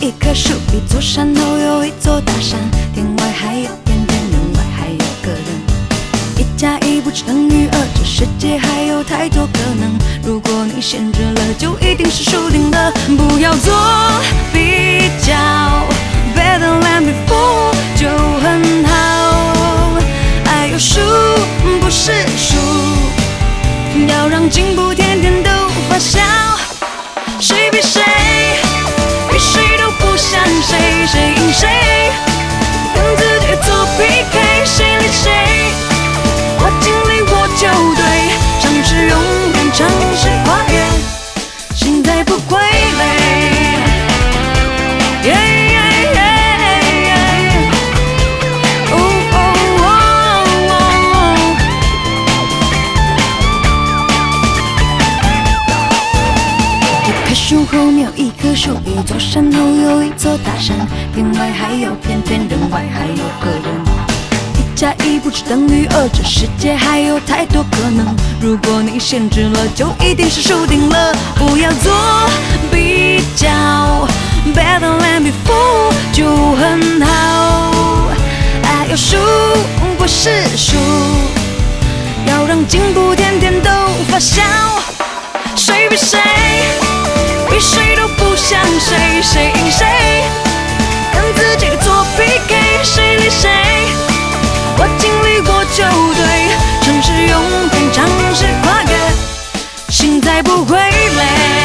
一棵树，一座山后有一座大山，天外还有天，人外还有个人。一加一不只等于二，这世界还有太多可能。如果你限制了，就一定是输定的。不要做比较 ，Better than before 就很好。爱有输不是输，要让进步天天都发酵。谁比谁，比谁都不像谁，谁赢谁，跟自己做 PK， 谁理谁。我尽力我就对，尝试勇敢，尝试跨越，现在不会累。一棵树后面有一棵树，一座山后有一座大山，天外还有天，人外还有个人。加一不只等于二，这世界还有太多可能。如果你限制了，就一定是输定了。不要做比较 ，Better than before 就很好。爱要输不是输，要让进步天天都发酵。谁比谁，比谁都不像谁，谁赢谁，跟自己做 PK， 谁理谁。我尽力我就对，尝试勇敢，尝试跨越，现在不会累。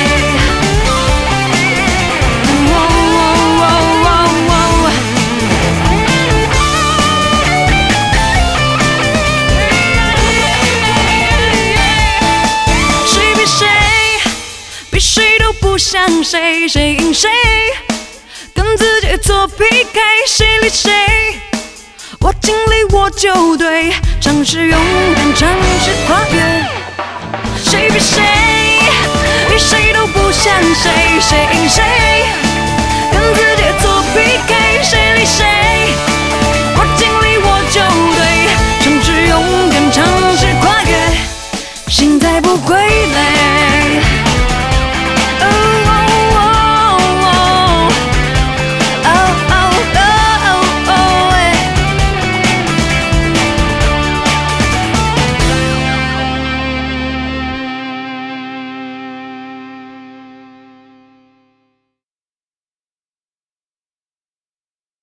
谁比谁，比谁都不像谁，谁赢谁，跟自己做 PK， 谁理谁。我尽力我就对，尝试勇敢，尝试跨越。谁比谁，比谁都不像谁，谁赢谁，跟自己做 PK， 谁理谁。我尽力我就对，尝试勇敢，尝试跨越，现在不会累。